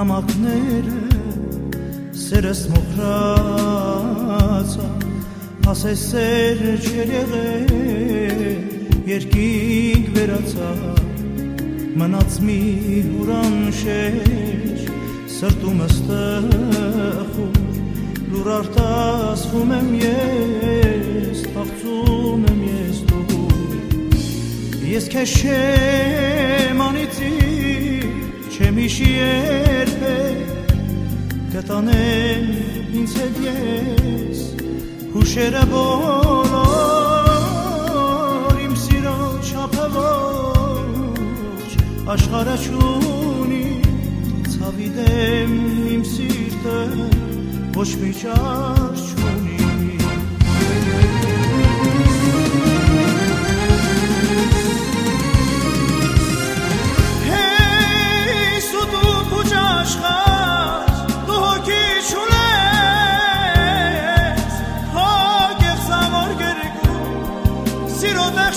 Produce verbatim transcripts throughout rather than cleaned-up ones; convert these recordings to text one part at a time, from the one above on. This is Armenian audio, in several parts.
նամակները սերս մոխրացա ասես սեր չեր եղել երկինք վերացա մնաց մի հուրան շեջ սրտումս տխուր լուր արտասվում եմ ես թաղծում եմ ես դու ես քեզ չեմ անիծի չեմ հիշի երբեք կտանեմ ինձ հետ ես հուշերը բոլոր իմ սիրո չափը ոչ աշխարհը չունի ցավի դեմ իմ սիրտը ոչ մի ճար չունի Հեյ սուտուկ ու ճաշխար դու հոգի չունես հո գեղձավոր գերգու սիրո տեղ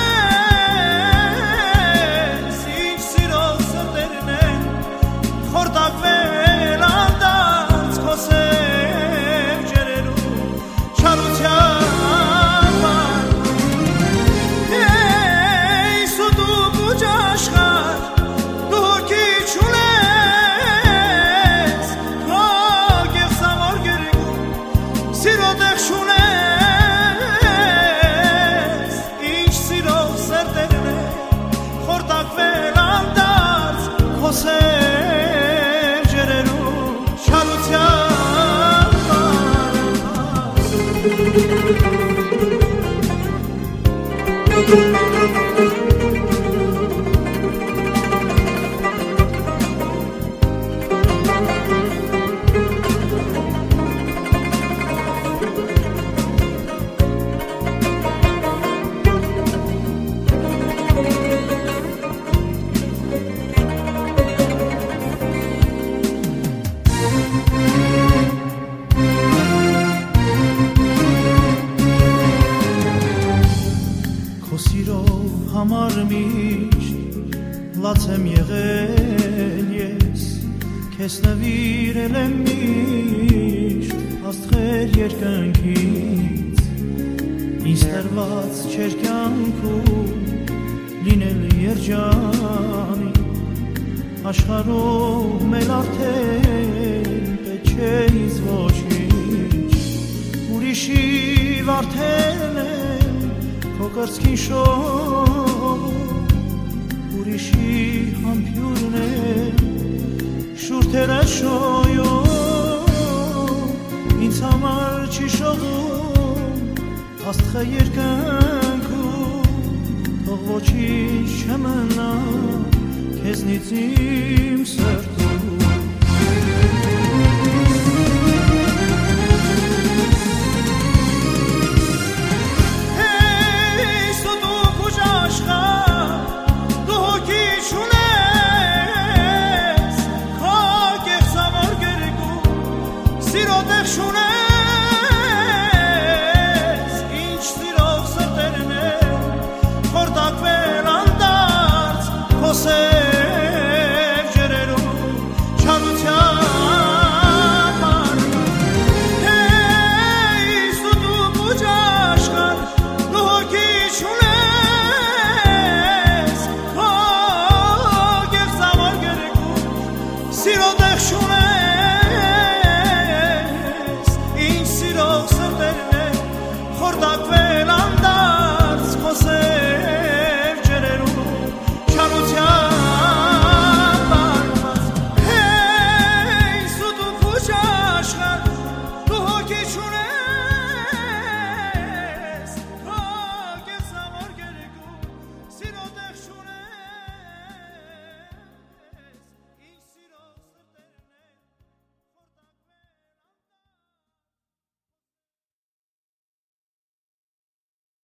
չունես ինչ սիրո սրտերն են խորտակվել անդարձ քո սեր ջերերու չարության Հեյ սուտուկ ու ճաշխար դու հոգի չունես հո գեղձավոր գերգու սիրո տեղ չունես ինչ սիրո սրտերն են խորտակվել անդարձ քո սեր ջերերու չարության Քո սիրո համար միշտ լաց եմ եղել ես քեզ նվիրել եմ միշտ աստղեր երկնքից ինձ տրված չէր կյանքում լինել երջանիկ աշխարհում էլ արդեն պետք չէ ինձ ոչինչ ուրիշի վարդերն են քո կրծքին շող ուրիշի համբյուրն է շուրթերը շոյում ինձ համար չի շողում աստղը երկնքում թող ոչինչ չմնա քեզնից իմ սրտում Սիրո տեղ չունես ինչ սիրո սրտերն են խորտակվել անդարձ քո սեր